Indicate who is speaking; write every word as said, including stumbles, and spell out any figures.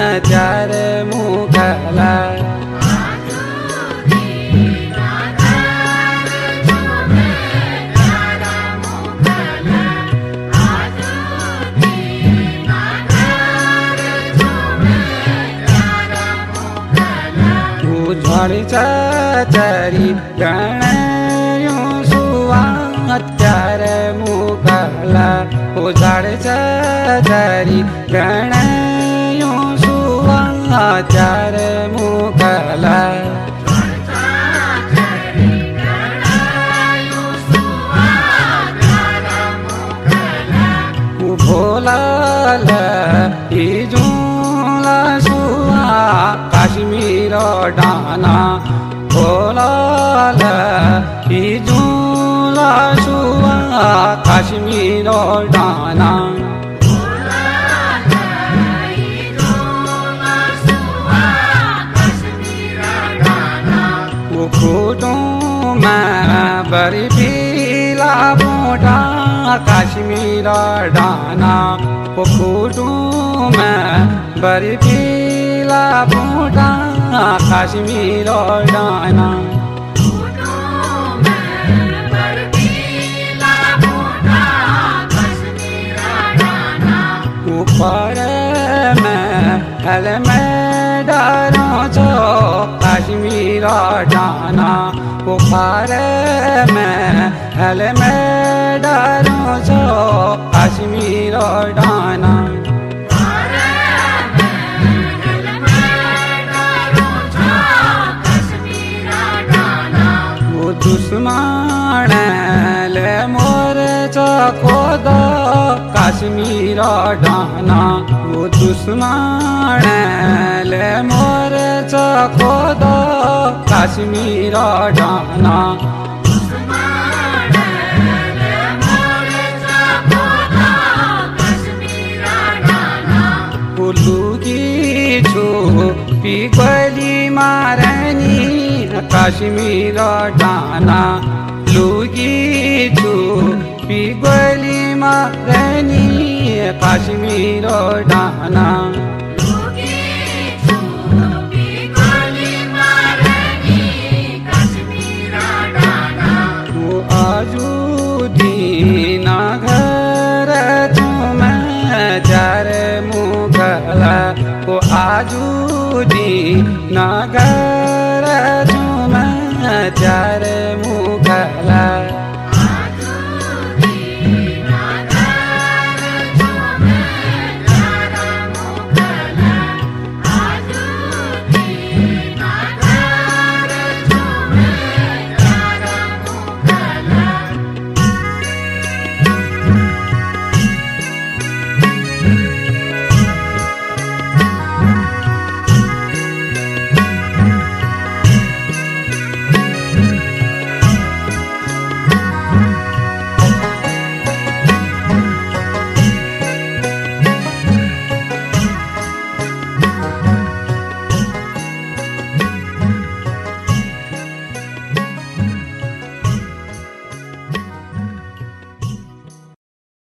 Speaker 1: चार मुखला चरी गणयो सुवात चार मुखला उजाड़ चरी गणयो सुवात चार मुखला भोलाल इजूला सुवा काश्मीर डाना भोलाल इजूला सुवा काश्मीर डाना कुटुम बरी पीला बोटा काश्मीर डाना कुटुम बरी पीला बोटा काश्मीर डाना ऊपर में हल में डारो छो काश्मीर डाना ऊपर में हल में डारो छो काश्मीर डाना वो दुश्मन ले मोर चकोद काश्मीर डाना वो दुश्मन ले मोर चकोद काश्मीर डाना लुगी छुपी गली मारनी काश्मीर डाना लुगी छुपी गली मारनी काश्मीर डाना वो आजू दीना घर तुम्हें चार मुखला वो आजू दीना घर तुम्हें चार मुख